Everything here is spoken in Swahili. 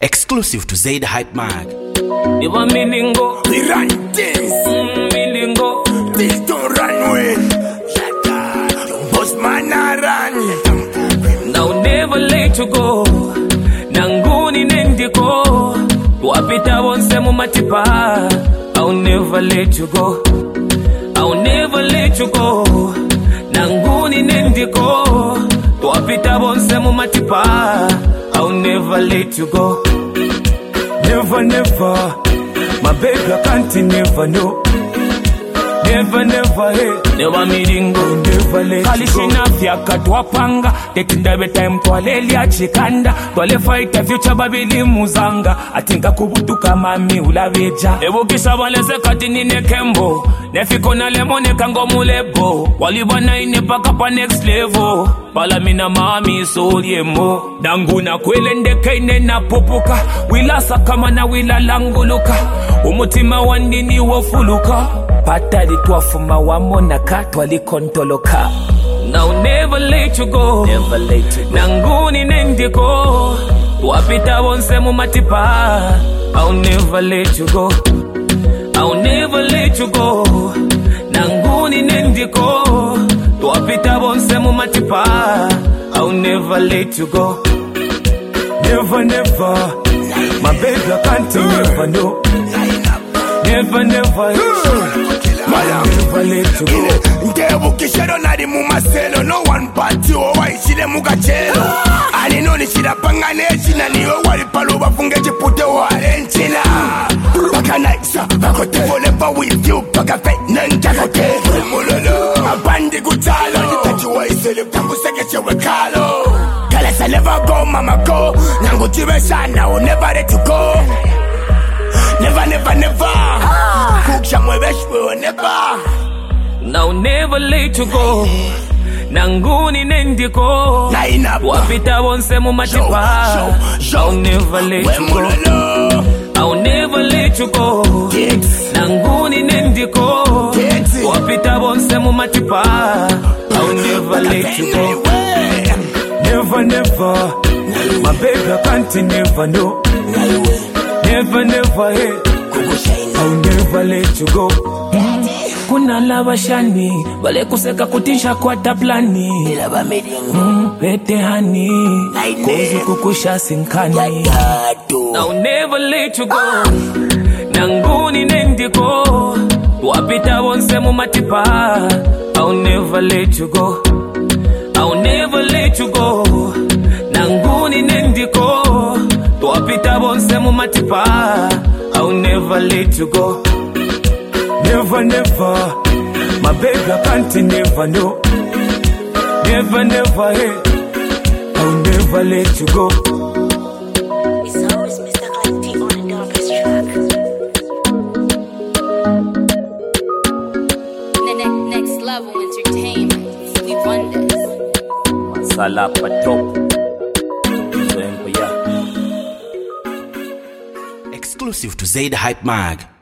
Exclusive to Zaid Hype Mag. You want me lingo? We run things. Me lingo. Things don't run away. Boss man I run. Now never let you go. Nanguni nendiko. Wapita wonse mumatipa. I'll never let you go. I'll never let you go. Nanguni nendiko. Wapita wonse mumatipa. I'll never let you go. Never, never. My baby, I can't never know. Never, never, hey. Never meeting go. Never let you go. Kalishina vyaka tuwapanga. Tetinda time twalelia chikanda. Twale fight a future babili muzanga. Atinga kubutuka mami ulaveja. Ebu kisha waleze katini nekembo. Nefiko na lemone kango mulebo. Walibana inepaka pa next level. Pala mina mami soliemo. Danguna kwelende kaine na popoka. Wilasa kama na wila languluka. Umutima wandini wafuluka. Patali tuafuma wamonaka. Twali kontoloka. Now never let you go. Never let you go. Nanguni nendiko. Wapita wonse mumatipa. I'll never let you go. I'll never let you go. Nanguni nendiko. Wapita wonse mumatipa. I'll never let you go. Never, never. My baby, I can't never know. Never, never. I'll never let you go. Ndebu kishero nari mumaselo. No one party owa ishile mugachelo. Alinoni shida panganeshi na niyo wali paluba fungeji pute wale nchina. Baka naisa, bako te forever with you. Baka fake nanjakote. Mulolo, abandi gutalo. Nitachiwa isele pangu sekeche wekalo. Girl, I never go, mama go. Nangu jive shana, will never let you go. Never, never, never. Kuksha mwebeshwe, will never. Now never let you go. Nanguni nendiko. Wapita wonse mumatipa. I'll never let you go. I'll never let you go. Nanguni nendiko. Wapita wonse mumatipa. I'll never let you go. Never, never. My baby, I can't never know. Never, never, hey. I'll never let you go. Kuna lava shani. Bale kuseka kutisha kwa tablani. Pete hani. Kuzi kukusha sinkani. I'll never let you go. Nanguni nendiko. Wapita wonse mumatipa. I'll never let you go. I'll never let you go. Nanguni nendiko. Wapita wonse mumatipa. I'll never let you go. Never, never. My baby, I can't never know. Never, never, hey. I'll never let you go. It's always Mr. Clanty on the darkest track. Next level entertainment. We run this. Masala patop. Exclusive to Zaid Hype Mag.